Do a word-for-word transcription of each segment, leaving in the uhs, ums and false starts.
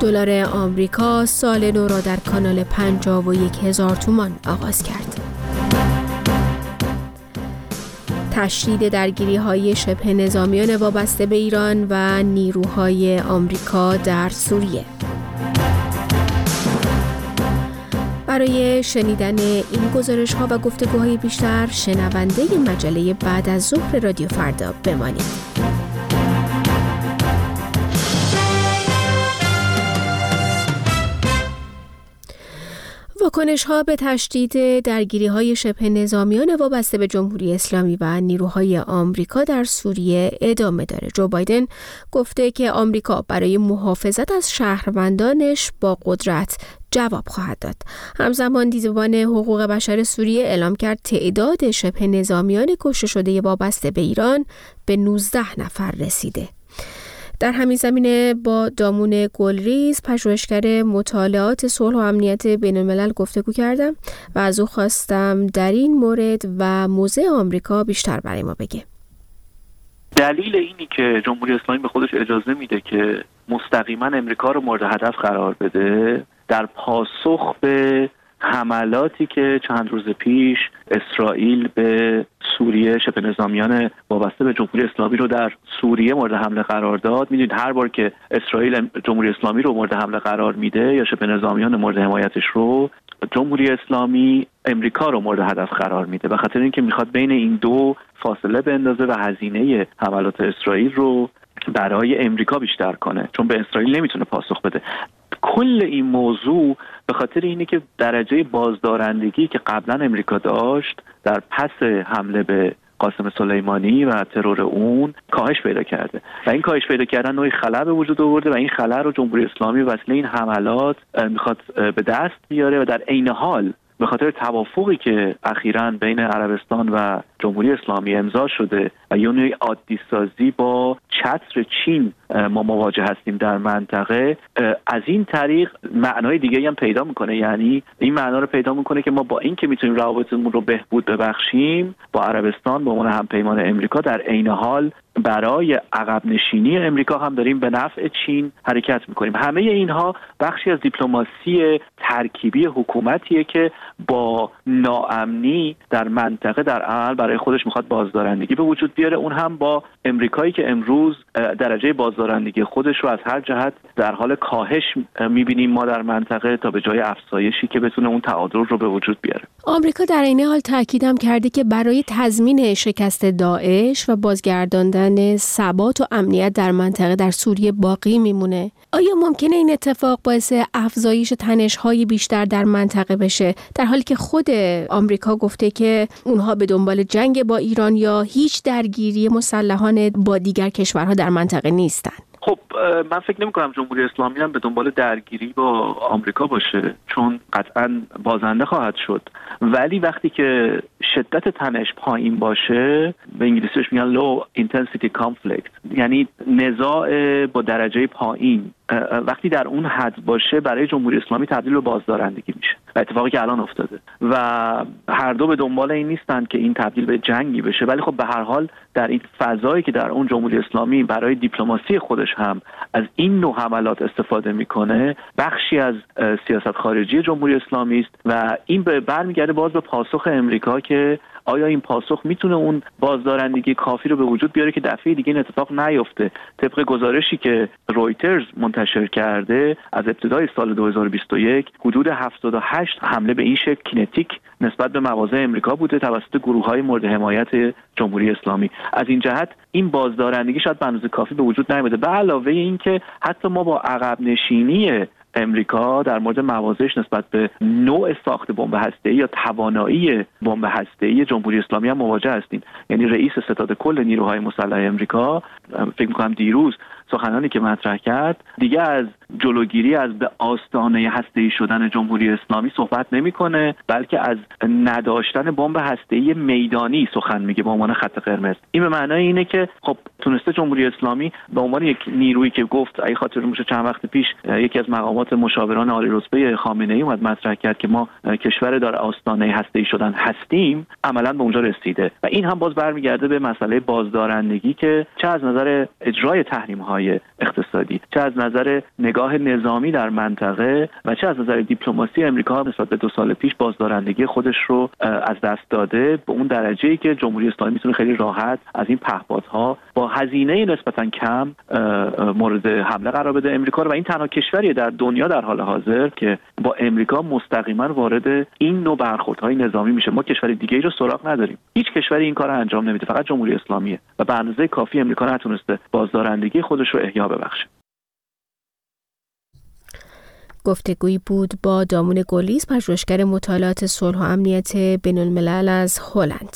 دلار آمریکا سال نو را در کانال پنجاه و یک هزار تومان آغاز کرد. تشدید درگیری‌های شبه نظامیان وابسته به ایران و نیروهای آمریکا در سوریه. برای شنیدن این گزارش‌ها و گفتگوهای بیشتر شنونده مجله بعد از ظهر رادیو فردا بمانید. واکنش‌ها به تشدید درگیری‌های شبه نظامیان وابسته به جمهوری اسلامی و نیروهای آمریکا در سوریه ادامه داره. جو بایدن گفته که آمریکا برای محافظت از شهروندانش با قدرت جواب خواهد داد. همزمان دیدبان حقوق بشر سوریه اعلام کرد تعداد شبه نظامیان کشته شده وابسته به ایران به نوزده نفر رسیده. در همین زمینه با دامون گلریز، پژوهشگر مطالعات صلح و امنیت بین الملل گفتگو کردم و از او خواستم در این مورد و موضع آمریکا بیشتر برای ما بگه. دلیل اینی که جمهوری اسلامی به خودش اجازه میده که مستقیما امریکا رو مورد هدف قرار بده در پاسخ به حملاتی که چند روز پیش اسرائیل به سوریه شبه نظامیان وابسته به جمهوری اسلامی رو در سوریه مورد حمله قرار داد. میدونید هر بار که اسرائیل جمهوری اسلامی رو مورد حمله قرار میده یا شبه نظامیان مورد حمایتش رو، جمهوری اسلامی امریکا رو مورد هدف قرار میده، به خاطر اینکه میخواد بین این دو فاصله بندازه و هزینه حملات اسرائیل رو برای امریکا بیشتر کنه، چون به اسرائیل نمیتونه پاسخ بده. کل این موضوع به خاطر اینه که درجه بازدارندگی که قبلا امریکا داشت در پس حمله به قاسم سلیمانی و ترور اون کاهش پیدا کرده و این کاهش پیدا کردن نوعی خلأ به وجود آورده و این خلأ رو جمهوری اسلامی وسیله این حملات میخواد به دست بیاره و در عین حال به خاطر توافقی که اخیراً بین عربستان و جمهوری اسلامی امضا شده و یه نوعی عادی سازی با چتر چین ما مواجه هستیم در منطقه، از این طریق معنای دیگه‌ای هم پیدا میکنه. یعنی این معنا رو پیدا میکنه که ما با این که میتونیم روابطمون رو بهبود ببخشیم با عربستان به عنوان همپیمان امریکا، در عین حال برای عقب نشینی امریکا هم داریم به نفع چین حرکت میکنیم. همه اینها بخشی از دیپلماسی ترکیبی حکومتیه که با ناامنی در منطقه در عمل برای خودش میخواد بازدارندگی به وجود بیاره، اون هم با امریکایی که امروز درجه بازدارندگی خودش رو از هر جهت در حال کاهش میبینیم ما در منطقه تا به جای افزایشی که بتونه اون تعادل رو به وجود بیاره. آمریکا در این حال تاکیدم کرده که برای تضمین شکست داعش و بازگرداندن ثبات و امنیت در منطقه در سوریه باقی میمونه. آیا ممکنه این اتفاق باعث افزایش تنش‌های بیشتر در منطقه بشه، در حالی که خود آمریکا گفته که اونها به دنبال جنگ با ایران یا هیچ درگیری مسلحانه با دیگر کشورها در منطقه نیستن؟ خب من فکر نمی کنم جمهوری اسلامی هم به دنبال درگیری با آمریکا باشه، چون قطعا بازنده خواهد شد. ولی وقتی که شدت تنش پایین باشه، به انگلیسیش میگن low intensity conflict، یعنی نزاع با درجه پایین، وقتی در اون حد باشه برای جمهوری اسلامی تبدیل به بازدارندگی میشه و اتفاقی که الان افتاده و هر دو به دنبال این نیستن که این تبدیل به جنگی بشه. ولی خب به هر حال در این فضایی که در اون جمهوری اسلامی برای دیپلماسی خودش هم از این نوع حملات استفاده میکنه، بخشی از سیاست خارجی جمهوری اسلامی است و این به برمیگرده باز به پاسخ امریکا که آیا این پاسخ میتونه اون بازدارندگی کافی رو به وجود بیاره که دفعه دیگه این اتفاق نیفته. طبق گزارشی که رویترز منتشر کرده، از ابتدای سال دو هزار و بیست و یک حدود هفتاد و هشت حمله به این شکل کینتیک نسبت به مواضع امریکا بوده توسط گروه‌های مورد حمایت جمهوری اسلامی. از این جهت این بازدارندگی شاید به اندازه کافی به وجود نیامده. به علاوه این که حتی ما با عقب نشینی امریکا در مورد مواضعش نسبت به نوع ساخت بمب هسته‌ای یا توانایی بمب هسته‌ای جمهوری اسلامی هم مواجه هستیم. یعنی رئیس ستاد کل نیروهای مسلح امریکا فکر می‌کنم دیروز سخنانی که مطرح کرد دیگه از جلوگیری از به آستانه هسته‌ای شدن جمهوری اسلامی صحبت نمی‌کنه، بلکه از نداشتن بمب هسته‌ای میدانی سخن میگه به عنوان خط قرمز. این به معنای اینه که خب تونسته جمهوری اسلامی به عنوان یک نیرویی که گفت اگه خاطر باشه چند وقت پیش یکی از مقامات مشاوران عالی رتبه خامنه‌ای اومد مطرح کرد که ما کشور در آستانه هسته‌ای شدن هستیم، عملاً به اونجا رسیده و این هم باز برمیگرده به مسئله بازدارندگی که چه از نظر اجرای تحریم‌های های اقتصادی، چه از نظر نگاه نظامی در منطقه و چه از نظر دیپلماسی امریکا نسبت به دو سال پیش بازدارندگی خودش رو از دست داده به اون درجه‌ای که جمهوری اسلامی میتونه خیلی راحت از این پهپادها با هزینه نسبتاً کم مورد حمله قرار بده امریکا رو. و این تنها کشوریه در دنیا در حال حاضر که با امریکا مستقیما وارد این نوع برخوردهای نظامی میشه. ما کشور دیگه‌ای رو سراغ نداریم، هیچ کشوری این کارو انجام نمیده، فقط جمهوری اسلامیه و به اندازه کافی امریکا نتونسته بازدارندگی خودش رو احیا ببخشه. گفتگویی بود با دامون گلیس، پژوهشگر مطالعات صلح و امنیت بین‌الملل از هلند.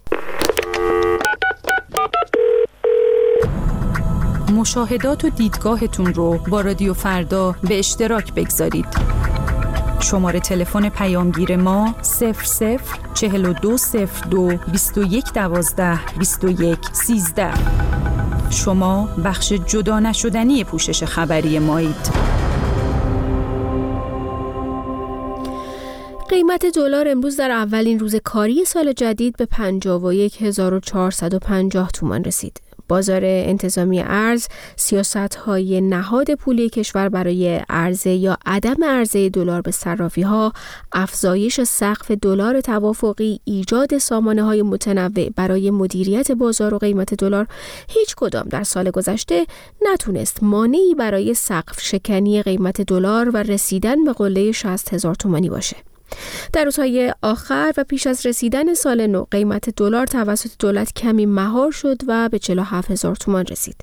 مشاهدات و دیدگاهتون رو با رادیو فردا به اشتراک بگذارید. شماره تلفن پیامگیر ما صفر صفر چهل و دو صفر دو بیست و یک دوازده بیست و یک سیزده. شما بخش جدا نشدنی پوشش خبری مایید. قیمت دلار امروز در اولین روز کاری سال جدید به پنجاه و یک هزار و چهارصد و پنجاه تومان رسید. بازار انتظامی ارز سیاست‌های نهاد پولی کشور برای عرضه یا عدم عرضه دلار به صرافی‌ها، افزایش سقف دلار توافقی، ایجاد سامانه‌های متنوع برای مدیریت بازار و قیمت دلار، هیچ کدام در سال گذشته نتونست مانعی برای سقف شکنی قیمت دلار و رسیدن به قله شصت هزار تومانی باشه. در روزهای آخر و پیش از رسیدن سال نو قیمت دلار توسط دولت کمی مهار شد و به چهل و هفت هزار تومان رسید.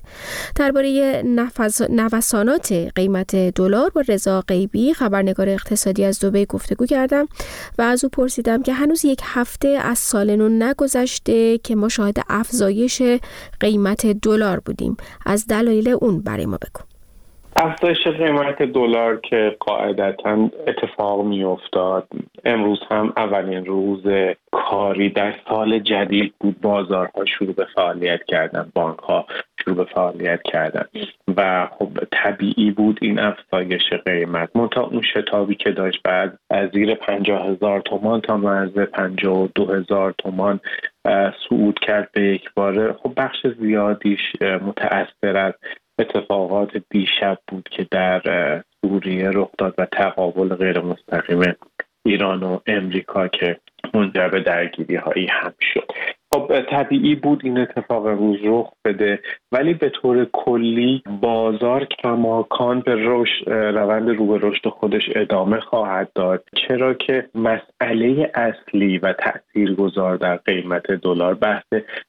درباره نوسانات قیمت دلار با رضا غیبی، خبرنگار اقتصادی از دبی، گفتگو کردم و از او پرسیدم که هنوز یک هفته از سال نو نگذشته که ما شاهد افزایش قیمت دلار بودیم. از دلایل اون برای ما بگو. افزایش قیمت دلار که قاعدتاً اتفاق می افتاد، امروز هم اولین روز کاری در سال جدید بود، بازارها شروع به فعالیت کردن، بانک‌ها شروع به فعالیت کردن و خب طبیعی بود این افزایش قیمت. منتها اون شتابی که داشت بعد از زیر پنجاه هزار تومان تا مرز پنجاه و دو هزار تومان صعود کرد به یک باره، خب بخش زیادیش متأثر از اتفاقات دیشب بود که در سوریه رخ داد و تقابل غیر مستقیم ایران و امریکا که منجر به درگیری هایی هم شد. خب طبیعی بود این اتفاق روز رخ بده، ولی به طور کلی بازار کماکان به رشد، روند رو به رشد خودش ادامه خواهد داد، چرا که مسئله اصلی و تاثیرگذار در قیمت دلار بحث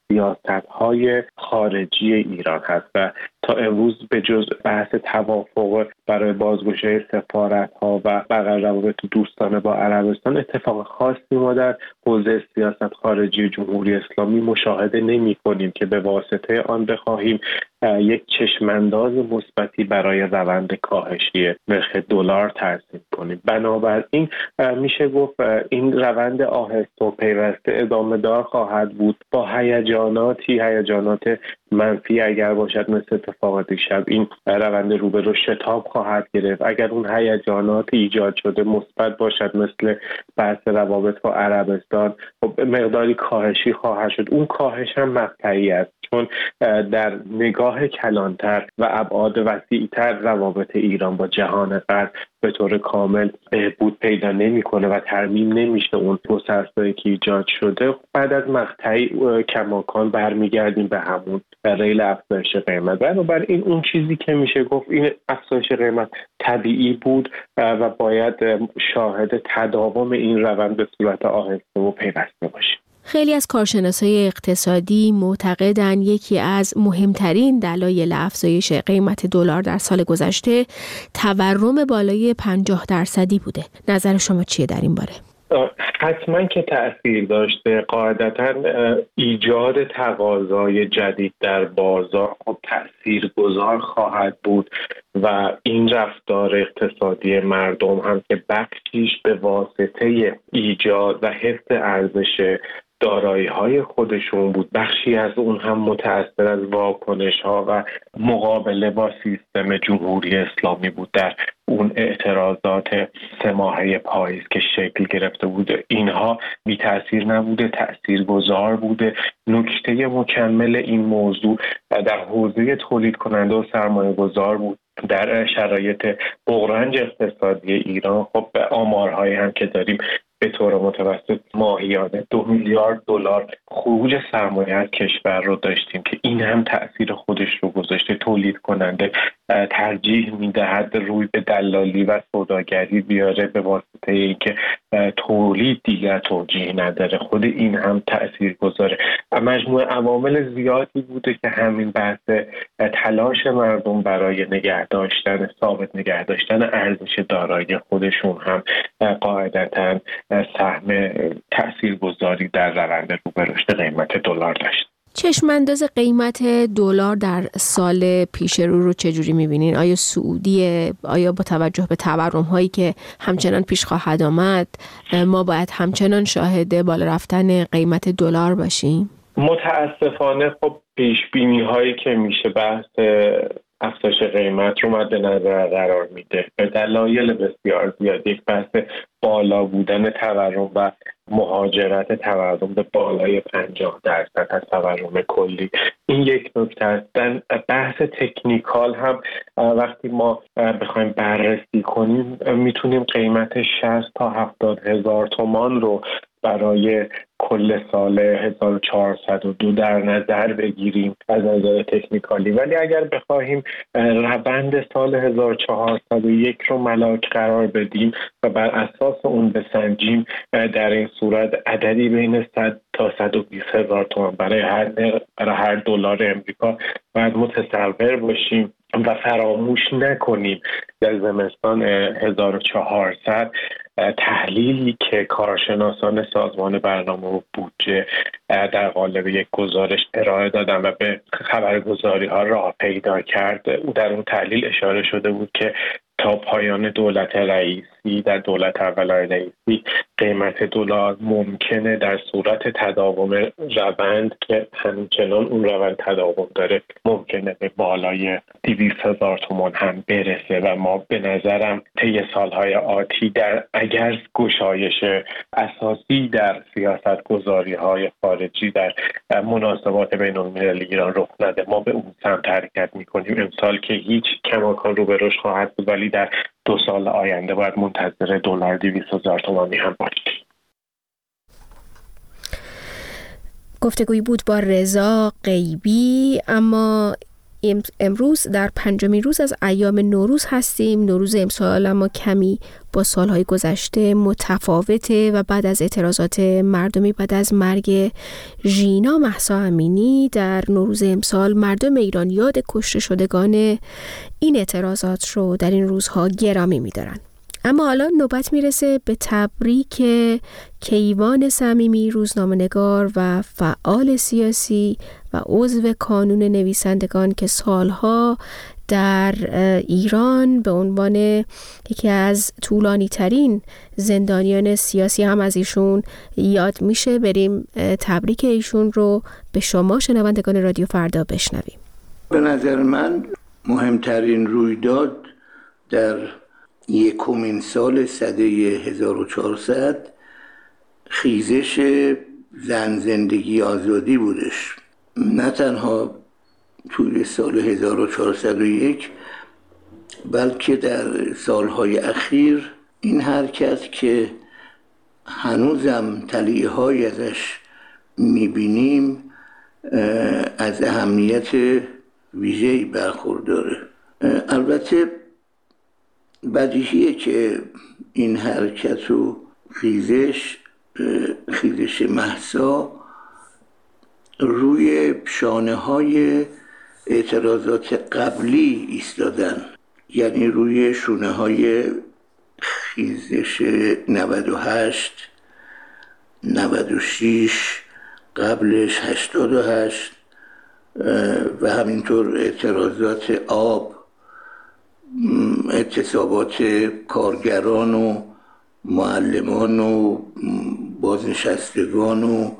سیاست‌های خارجی ایران هست و تا امروز به جز بحث توافق برای بازگشایی سفارت‌ها و بقیه روابط دوستانه با عربستان اتفاق خاصی ما در حوزه سیاست خارجی جمهوری اسلامی مشاهده نمی‌کنیم که به واسطه آن بخواهیم یک چشمانداز مثبتی برای روند کاهشی نرخ دلار ترسیم کنیم. بنابراین میشه گفت این روند آهسته و پیوسته ادامه دار خواهد بود با هیجاناتی هیجانات منفی اگر باشد، مثل اتفاقات دیشب این روند رو به رشد شتاب خواهد گرفت. اگر اون هیجانات ایجاد شده مثبت باشد، مثل بحث روابط با عربستان، خب مقداری کاهشی خواهد شد. اون کاهش هم مقطعی است، چون در نگاه کلانتر و ابعاد وسیع‌تر روابط ایران با جهان غرب به طور کامل بهبود پیدا نمی‌کنه و ترمیم نمیشه اون گسستایی که ایجاد شده. بعد از مقطعی کماکان برمیگردیم به همون ریل افزایش قیمت. بنابراین اون چیزی که میشه گفت این افزایش قیمت طبیعی بود و باید شاهد تداوم این روند به صورت آهسته و پیوسته باشیم. خیلی از کارشناسای اقتصادی معتقدند یکی از مهمترین دلایل افزایش قیمت دلار در سال گذشته تورم بالای پنجاه درصدی بوده. نظر شما چیه در این باره؟ حتما که تأثیر داشته. قاعدتاً ایجاد تقاضای جدید در بازار خب تأثیرگذار خواهد بود و این رفتار اقتصادی مردم هم که بخشیش به واسطه ایجاد و حفظ ارزش دارایی‌های خودشون بود، بخشی از اون هم متأثر از واکنش‌ها و مقابله با سیستم جمهوری اسلامی بود در اون اعتراضات سه ماهه پاییز که شکل گرفته بوده اینها بی تأثیر نبوده، تأثیرگذار بوده. نکته مکمل این موضوع در حوزه تولید کننده و سرمایه گذار بود. در شرایط بحران اقتصادی ایران خب به آمارهایی هم که داریم به طور متوسط ماهیانه دو میلیارد دلار خروج سرمایه از کشور رو داشتیم که این هم تأثیر خودش رو گذاشته. تولید کننده ترجیح میدهد روی به دلالی و سوداگری بیاره به واسطه اینکه تولید دیگر توجیه نداره. خود این هم تأثیر گذاره. مجموع عوامل زیادی بوده که همین بحث تلاش مردم برای نگه داشتن ثابت نگه داشتن ارزش دارایی خودشون هم قاعدتاً سهم تاثیرگذاری در روند رو به رشد قیمت دلار داشت. چشمانداز قیمت دلار در سال پیش رو رو چجوری می‌بینین؟ آیا صعودیه؟ آیا با توجه به تورم هایی که همچنان پیش خواهد آمد ما باید همچنان شاهد بالا رفتن قیمت دلار باشیم؟ متاسفانه خب پیش بینی هایی که میشه بحث افزایش قیمت رو مد نظر قرار میده به دلایل بسیار زیاد. یک بحث بالا بودن تورم و مهاجرت تورم به بالای پنجاه درصد از تورم کلی، این یک نکته است. بحث تکنیکال هم وقتی ما بخوایم بررسی کنیم میتونیم قیمت شصت تا هفتاد هزار تومان رو برای کل سال هزار و چهارصد و دو در نظر بگیریم از نظر تکنیکالی، ولی اگر بخواهیم روند سال هزار و چهارصد و یک رو ملاک قرار بدیم و بر اساس اون بسنجیم، در این صورت عددی بین صد تا صد و بیست هزار تومان برای هر برای هر دلار امریکا باید متصور باشیم و فراموش نکنیم در زمستان هزار و چهارصد تحلیلی که کارشناسان سازمان برنامه و بودجه در قالب یک گزارش ارائه دادن و به خبرگزاری ها راه پیدا کرد، او در اون تحلیل اشاره شده بود که تا پایان دولت رئیسی، در دولت اول رئیسی، قیمت دلار ممکنه در صورت تداوم روند که همچنان اون روند تداوم داره ممکنه به بالای دویست هزار تومان هم برسه و ما به نظرم طی سالهای آتی در اگر گشایش اساسی در سیاست گذاری های خارجی در مناسبات بین المللی ایران رخ نده ما به اون سمت حرکت میکنیم. امسال که هیچ کماکان رو به رشد خواهد بود، ولی در دو سال آینده باید منتظر دلار دویست هزار تومانی هم باشیم. گفتگویی بود با رضا غیبی. اما امروز در پنجمین روز از ایام نوروز هستیم. نوروز امسال اما کمی با سالهای گذشته متفاوته و بعد از اعتراضات مردمی بعد از مرگ ژینا مهسا امینی در نوروز امسال مردم ایران یاد کشته شدگان این اعتراضات رو در این روزها گرامی می‌دارن. اما حالا نوبت میرسه به تبریک کیوان صمیمی، روزنامه‌نگار و فعال سیاسی و عضو کانون نویسندگان که سالها در ایران به عنوان یکی از طولانی ترین زندانیان سیاسی هم از ایشون یاد میشه. بریم تبریک ایشون رو به شما شنوندگان رادیو فردا بشنویم. به نظر من مهمترین رویداد در یکمین سال سده هزار و چهارصد خیزش زن زندگی آزادی بودش. نه تنها توی سال هزار و چهارصد و یک بلکه در سالهای اخیر این حرکت که هنوزم تلیه‌های ازش میبینیم از اهمیت ویژه‌ای برخورداره. البته بدیهیه که این حرکت و خیزش خیزش مهسا روی شانه های اعتراضات قبلی ایستادن، یعنی روی شونه های خیزش نود و هشت نود و شش قبلش هشتاد و هشت و همینطور اعتراضات آب، اعتصابات کارگران و معلمان و بازنشستگان و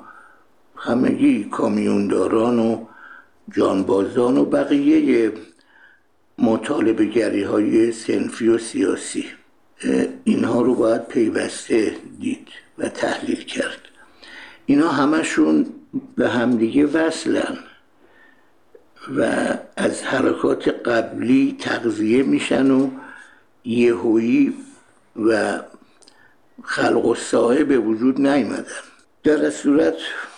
همگی کامیونداران و جانبازان و بقیه مطالبه گری های صنفی و سیاسی. اینها رو باید پیوسته دید و تحلیل کرد. اینا همشون به همدیگه وصلن و از حرکات قبلی تغذیه میشن و یهویی و خلق و سایه به وجود نیامدن. در صورت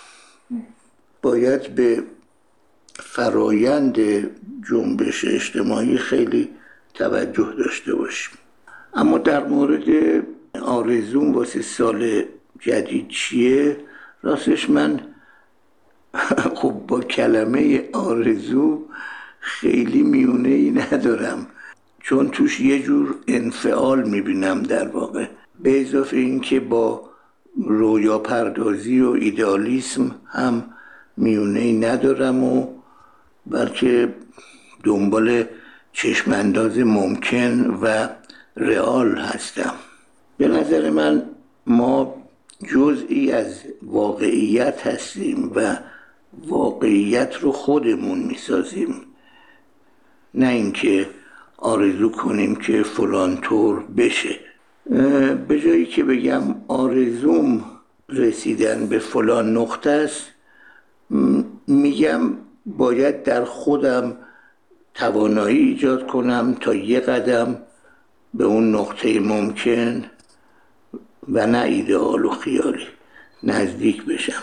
باید به فرایند جنبش اجتماعی خیلی توجه داشته باشیم. اما در مورد آرزوم واسه سال جدید چیه؟ راستش من خب با کلمه آرزو خیلی میونه ای ندارم، چون توش یه جور انفعال میبینم در واقع، به اضافه این که با رویا پردازی و ایدئالیسم هم میونه ای ندارم و بلکه دنبال چشمانداز ممکن و رئال هستم. به نظر من ما جزئی از واقعیت هستیم و واقعیت رو خودمون میسازیم، نه اینکه آرزو کنیم که فلان طور بشه. به جایی که بگم آرزوم رسیدن به فلان نقطه است، میگم باید در خودم توانایی ایجاد کنم تا یه قدم به اون نقطه ممکن و نه ایدئال و خیالی نزدیک بشم.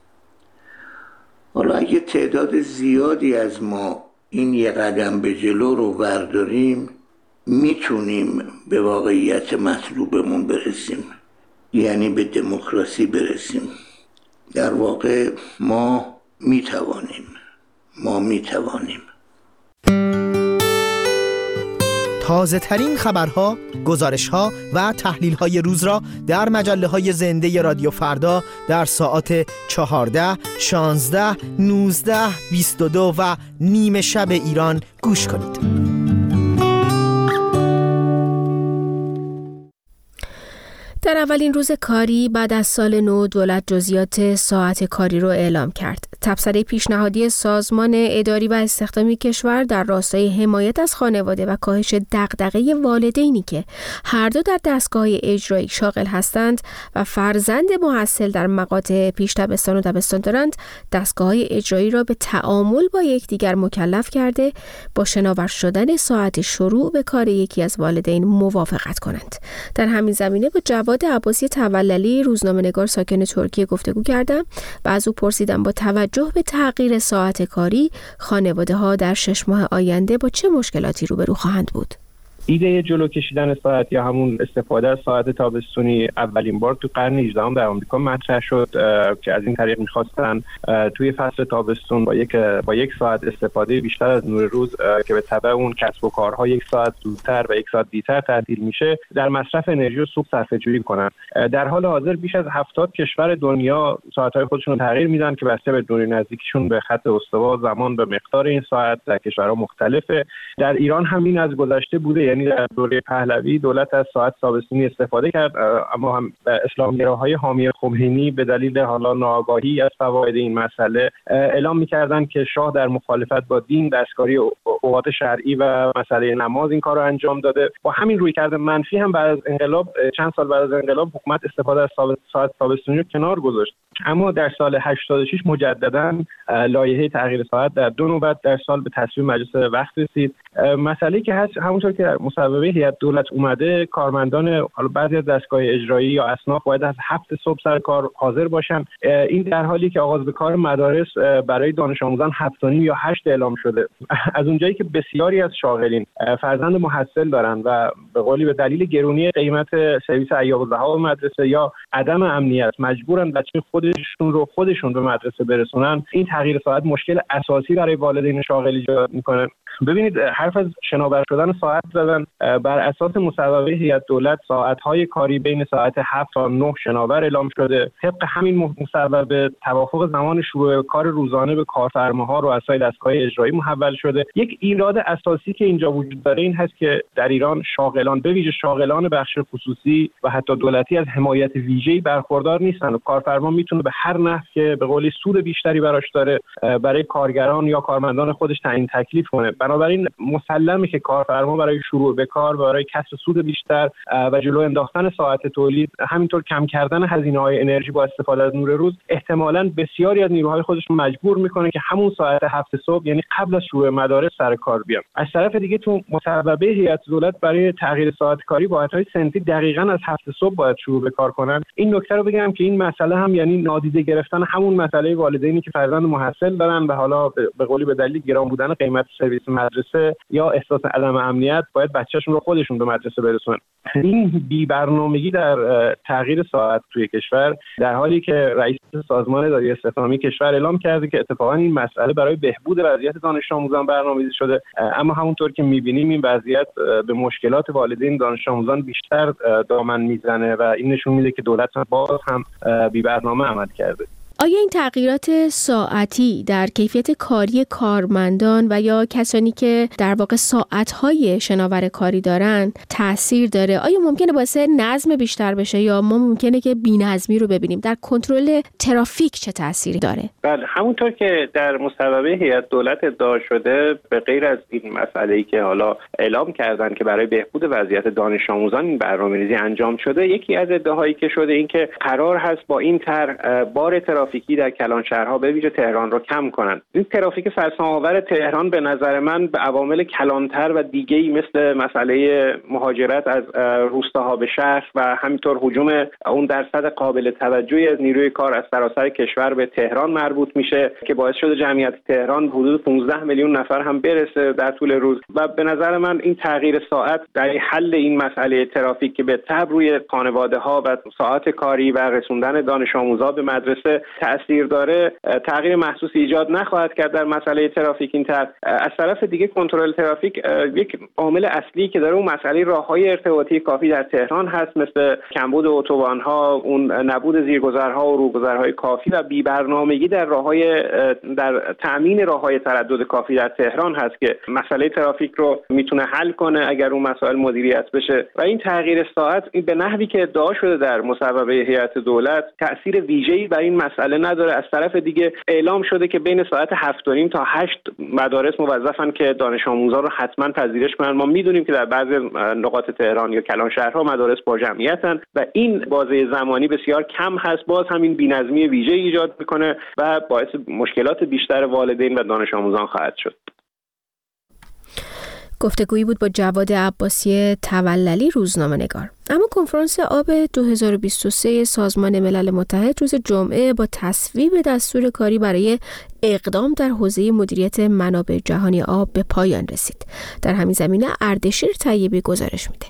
حالا اگه تعداد زیادی از ما این یه قدم به جلو رو برداریم، میتونیم به واقعیت مطلوبمون برسیم، یعنی به دموکراسی برسیم. در واقع ما میتوانیم ما میتوانیم تازه ترین خبرها، گزارشها و تحلیل‌های روز را در مجله‌های زنده رادیو فردا در ساعات چهارده، شانزده، نوزده، بیست و دو و نیم شب ایران گوش کنید. در اولین روز کاری بعد از سال نو دولت جزئیات ساعت کاری رو اعلام کرد. تبصره پیشنهادی سازمان اداری و استخدامی کشور در راستای حمایت از خانواده و کاهش دغدغه والدینی که هر دو در دستگاه اجرایی شاغل هستند و فرزند محصل در مقاطع پیش دبستان و دبستان دارند، دستگاه اجرایی را به تعامل با یکدیگر مکلف کرده با شناور شدن ساعت شروع به کار یکی از والدین موافقت کنند. در همین زمینه با جواد عباسی توللی روزنامه‌نگار ساکن ترکیه گفتگو کردم و از او پرسیدم با توجه به تغییر ساعت کاری خانواده‌ها در شش ماه آینده با چه مشکلاتی روبرو خواهند بود. ایده جلو کشیدن ساعت یا همون استفاده از ساعت تابستونی اولین بار تو قرن هجدهم در آمریکا مطرح شد که از این طریق می‌خواستن توی فصل تابستون با یک با یک ساعت استفاده بیشتر از نور روز که به تبع اون کسب و کارها یک ساعت زودتر و یک ساعت دیرتر تعطیل میشه در مصرف انرژی و سوخت صرفه‌جویی کنن. در حال حاضر بیش از هفتاد کشور دنیا ساعت‌های خودشون رو تغییر میدن که بسته به دوره نزدیکیشون به خط استوا زمان به مقدار این ساعت در کشورها مختلفه. در ایران هم این از گذشته بوده، یعنی در دوره پهلوی دولت از ساعت تابستونی استفاده کرد، اما هم اسلامگراهای حامی خمینی به دلیل حالا ناآگاهی از فواید این مسئله اعلام می‌کردند که شاه در مخالفت با دین دستکاری اوقات شرعی و مسئله نماز این کار رو انجام داده. با همین رویکرد منفی هم بعد از انقلاب چند سال بعد از انقلاب حکومت استفاده از ساعت تابستونی رو کنار گذاشت. اما در سال هشتاد و شش مجددا لایحه تغییر ساعت در دو نوبت در سال به تصویب مجلس وقت رسید. مسئله‌ای که هست همونطور که در مصوبه هیئت دولت اومده، کارمندان حالا بعضی از دستگاه اجرایی یا اصناف باید از هفت صبح سر کار حاضر باشن. این در حالی که آغاز به کار مدارس برای دانش آموزان هفت و نیم یا هشت اعلام شده. از اونجایی که بسیاری از شاغلین فرزند محصل دارن و به قولی به دلیل گرونی قیمت سرویس ایام الضحی مدرسه یا عدم امنیت مجبورن بچه خودشون رو خودشون به مدرسه برسونن، این تغییر ساعت مشکل اساسی برای والدین شاغل ایجاد میکنه. ببینید، حرف از شناور شدن ساعت زدن. بر اساس مصوبه هیئت دولت ساعت‌های کاری بین ساعت هفت تا نه شناور اعلام شده. طبق همین مصوبه توافق زمان شروع کار روزانه به کارفرماها رؤسای دستگاه اجرایی محول شده. یک ایراد اساسی که اینجا وجود داره این هست که در ایران شاغل شاغلان به ویژه شاغلان بخش خصوصی و حتی دولتی از حمایت ویژه‌ای برخوردار نیستن و کارفرما میتونه به هر نحو که به قولی سود بیشتری براش داره برای کارگران یا کارمندان خودش تعیین تکلیف کنه. بنابراین مسلمه که کارفرما برای شروع به کار و برای کسب سود بیشتر و جلو انداختن ساعت تولید، همینطور کم کردن هزینه‌های انرژی با استفاده از نور روز، احتمالاً بسیاری از نیروهای خودش رو مجبور میکنه که همون ساعت هفت صبح، یعنی قبل از شروع مدارس، سر کار بیان. از طرف دیگه تو مصوبه هیئت دولت برای تغییر ساعت کاری با واحدهای سنفی دقیقاً از هفت صبح باید شروع به کار کنن. این نکته رو بگم که این مسئله هم یعنی نادیده گرفتن همون مسئله والدینی که فرزند محصل دارن و حالا به قولی به دلیل گران بودن قیمت سرویس مدرسه یا احساس عدم امنیت باید بچه‌شون رو خودشون به مدرسه برسونن. این بی برنامگی در تغییر ساعت توی کشور، در حالی که رئیس سازمان اداری استخدامی کشور اعلام کرده که اتفاقا این مسئله برای بهبود وضعیت دانش آموزان برنامه‌ریزی شده، اما همونطور که می‌بینیم این وضعیت به مشکلات والدین دانش آموزان بیشتر دامن میزنه و این نشون میده که دولت باز هم بی برنامه عمل کرده. آیا این تغییرات ساعتی در کیفیت کاری کارمندان و یا کسانی که در واقع ساعت‌های شناور کاری دارن تأثیر داره؟ آیا ممکنه باعث نظم بیشتر بشه یا ما ممکنه که بی‌نظمی رو ببینیم؟ در کنترل ترافیک چه تأثیری داره؟ بله، همونطور که در مصوبه هیئت دولت ادعا شده، به غیر از این مسئله‌ای که حالا اعلام کردن که برای بهبود وضعیت دانش آموزان این برنامه‌ریزی انجام شده، یکی از ادعاهایی که شده این که قرار هست با این طرح بار ترافیکی در کلانشهرها به ویژه تهران رو کم کنن. این ترافیک سرسام‌آور تهران به نظر من به عوامل کلانتر و دیگه‌ای مثل مسئله مهاجرت از روستاها به شهر و همینطور هجوم اون درصد قابل توجهی از نیروی کار از سراسر کشور به تهران مربوط میشه که باعث شده جمعیت تهران حدود پانزده میلیون نفر هم برسه در طول روز. و به نظر من این تغییر ساعت در حل این مسئله ترافیک که به تبع روی خانواده‌ها و ساعت کاری و رسوندن دانش آموزان به مدرسه تأثیر داره، تغییر محسوسی ایجاد نخواهد کرد در مسئله ترافیک. این طرح از طرف دیگه کنترل ترافیک یک عامل اصلی که داره اون مسئله راههای ارتباطی کافی در تهران هست، مثل کمبود اتوبان‌ها، اون نبود زیرگذرها و روگذرهای کافی و بی‌برنامگی در راههای در تأمین راههای تردد کافی در تهران هست که مسئله ترافیک رو میتونه حل کنه اگر اون مسائل مدیریت بشه. و این تغییر ساعت به نحوی که ادعا شده در مصوبه هیئت دولت تأثیر ویژه‌ای بر این مسئله نداره. از طرف دیگه اعلام شده که بین ساعت هفت و نیم تا هشت مدارس موظفن که دانش آموزان رو حتما پذیرش کنن. ما میدونیم که در بعضی نقاط تهران یا کلانشهرها مدارس با جمعیتن و این بازه زمانی بسیار کم هست. باز همین بی‌نظمی ویژه ایجاد میکنه و باعث مشکلات بیشتر والدین و دانش آموزان خواهد شد. گفتگویی بود با جواد عباسی توللی، روزنامه‌نگار. اما کنفرانس آب دو هزار و بیست و سه سازمان ملل متحد روز جمعه با تصویب دستور کاری برای اقدام در حوزه مدیریت منابع جهانی آب به پایان رسید. در همین زمینه اردشیر طیبی گزارش میده.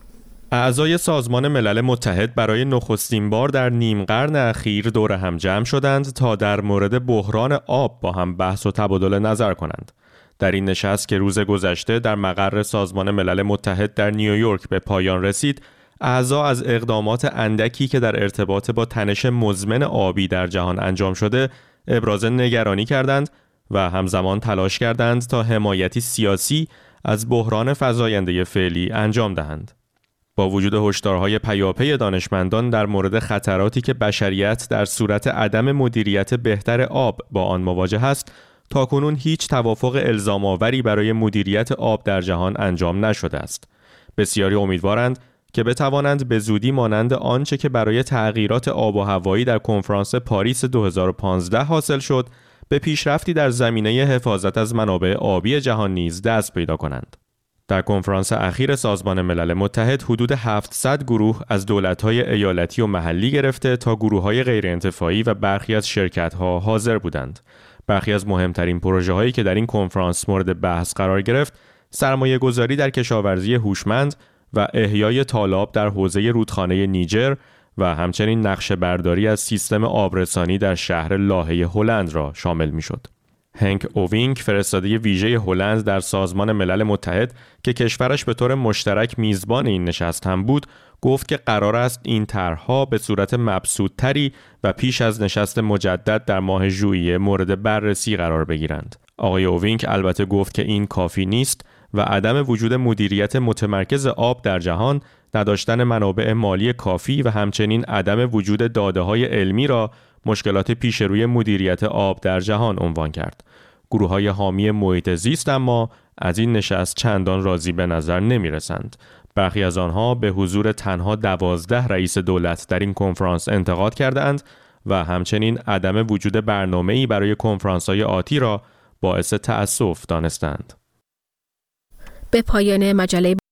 اعضای سازمان ملل متحد برای نخستین بار در نیم قرن اخیر دور هم جمع شدند تا در مورد بحران آب با هم بحث و تبادل نظر کنند. در این نشست که روز گذشته در مقر سازمان ملل متحد در نیویورک به پایان رسید، اعضا از اقدامات اندکی که در ارتباط با تنش مزمن آبی در جهان انجام شده ابراز نگرانی کردند و همزمان تلاش کردند تا حمایتی سیاسی از بحران فزاینده فعلی انجام دهند. با وجود هشدارهای پیاپی دانشمندان در مورد خطراتی که بشریت در صورت عدم مدیریت بهتر آب با آن مواجه است، تاکنون هیچ توافق الزام‌آوری برای مدیریت آب در جهان انجام نشده است. بسیاری امیدوارند که بتوانند به زودی مانند آنچه که برای تغییرات آب و هوایی در کنفرانس پاریس دو هزار و پانزده حاصل شد، به پیشرفتی در زمینه حفاظت از منابع آبی جهان نیز دست پیدا کنند. در کنفرانس اخیر سازمان ملل متحد حدود هفتصد گروه از دولت‌های ایالتی و محلی گرفته تا گروه‌های غیرانتفاعی و برخی از شرکت‌ها حاضر بودند. برخی از مهمترین پروژه‌هایی که در این کنفرانس مورد بحث قرار گرفت، سرمایه‌گذاری در کشاورزی هوشمند و احیای تالاب در حوزه رودخانه نیجر و همچنین نقشه برداری از سیستم آبرسانی در شهر لاهه هلند را شامل می‌شد. هنک اووینک، فرستاده ویژه هلند در سازمان ملل متحد که کشورش به طور مشترک میزبان این نشست هم بود، گفت که قرار است این طرح‌ها به صورت مبسوط‌تری و پیش از نشست مجدد در ماه ژوئیه مورد بررسی قرار بگیرند. آقای اووینک البته گفت که این کافی نیست و عدم وجود مدیریت متمرکز آب در جهان، نداشتن منابع مالی کافی و همچنین عدم وجود داده‌های علمی را مشکلات پیش روی مدیریت آب در جهان عنوان کرد. گروه‌های حامی محیط زیست اما از این نشست چندان راضی به نظر نمی‌رسند. برخی از آنها به حضور تنها دوازده رئیس دولت در این کنفرانس انتقاد کردند و همچنین عدم وجود برنامه‌ای برای کنفرانس‌های آتی را باعث تأسف دانستند. به پایان مجله